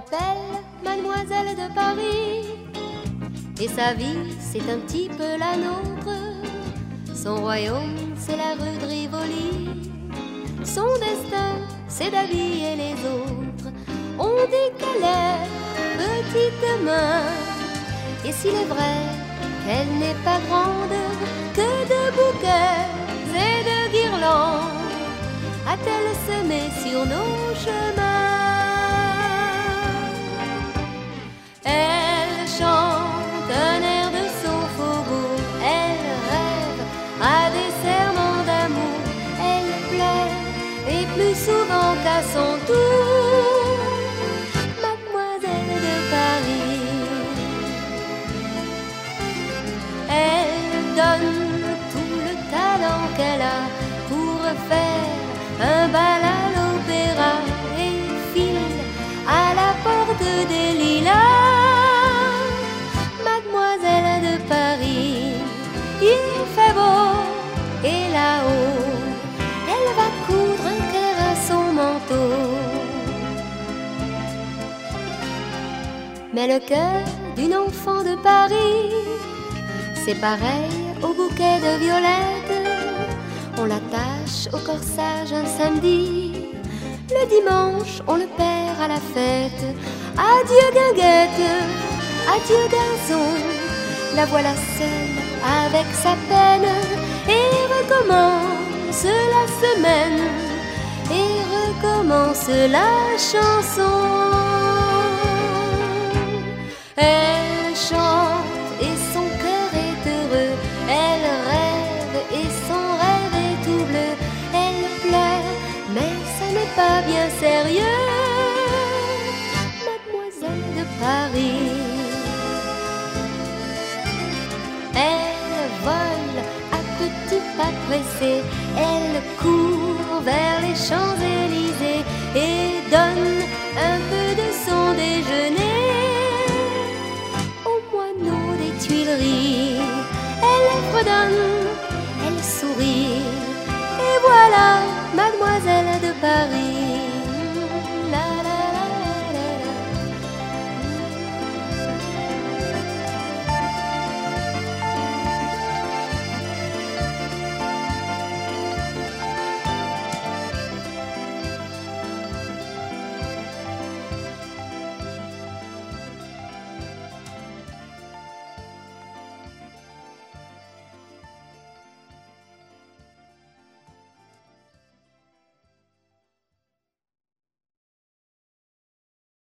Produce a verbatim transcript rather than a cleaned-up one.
l'appelle Mademoiselle de Paris. Et sa vie, c'est un petit peu la nôtre. Son royaume, c'est la rue de Rivoli. Son destin, c'est d'habiller les autres. On dit qu'elle est petite main. Et s'il est vrai qu'elle n'est pas grande, que de bouquets et de guirlandes a-t-elle semé sur nos chemins. Elle chante un air de son faubourg, elle rêve à des serments d'amour, elle pleure et plus souvent qu'à son tour, Mademoiselle de Paris. Elle donne tout le talent qu'elle a pour faire un bal à l'opéra et file à la porte des lilas, Mademoiselle de Paris. Il fait beau et là-haut, elle va coudre un cœur à son manteau. Mais le cœur d'une enfant de Paris, c'est pareil au bouquet de violettes. On l'attache au corsage un samedi, le dimanche on le perd à la fête. Adieu guinguette, adieu garçon, la voilà seule avec sa peine. Et recommence la semaine, et recommence la chanson. Elle chante et son cœur est heureux, elle rêve et son rêve est tout bleu. Elle pleure, mais ça n'est pas bien sérieux, Mademoiselle de Paris. Elle vole à petits pas pressés, elle court vers les Champs-Élysées et donne un peu de son déjeuner aux moineaux des Tuileries. Elle fredonne, elle sourit, et voilà Mademoiselle de Paris.